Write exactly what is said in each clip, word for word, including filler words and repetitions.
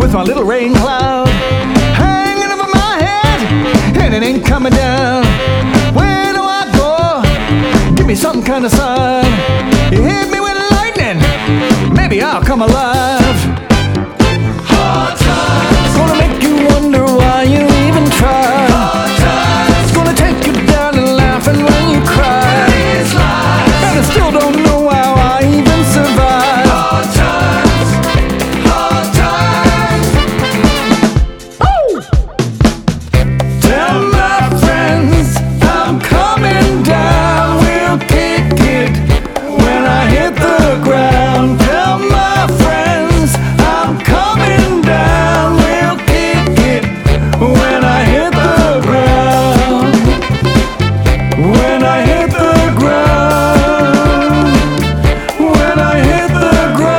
with my little rain cloud hanging over my head, and it ain't coming down. Where do I go? Give me some kind of sign. You hit me with lightning, maybe I'll come alive. Hard times gonna make you wonder why you even try. Hard times it's gonna take you down and laughing when you cry. It's life, and I still don't know how I even survive. Hard times, hard times. Oh! Tell my friends I'm coming down. We'll kick it when I hit the ground. Tell my friends I'm coming down. We'll kick it when I hit the ground. When I hit the ground. When I hit the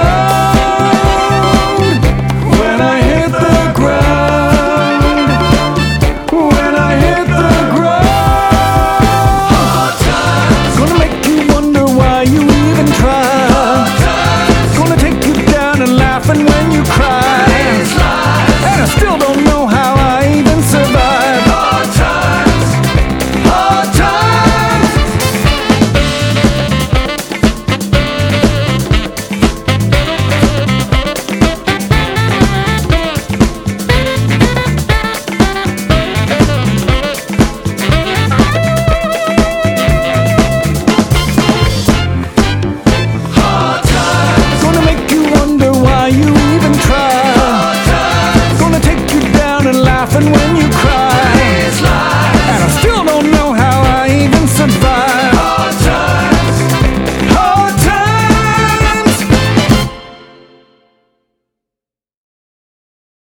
ground. When I hit the ground. When I hit the ground. Hard times gonna make you wonder why you even try. Hard times gonna take you down and laughing when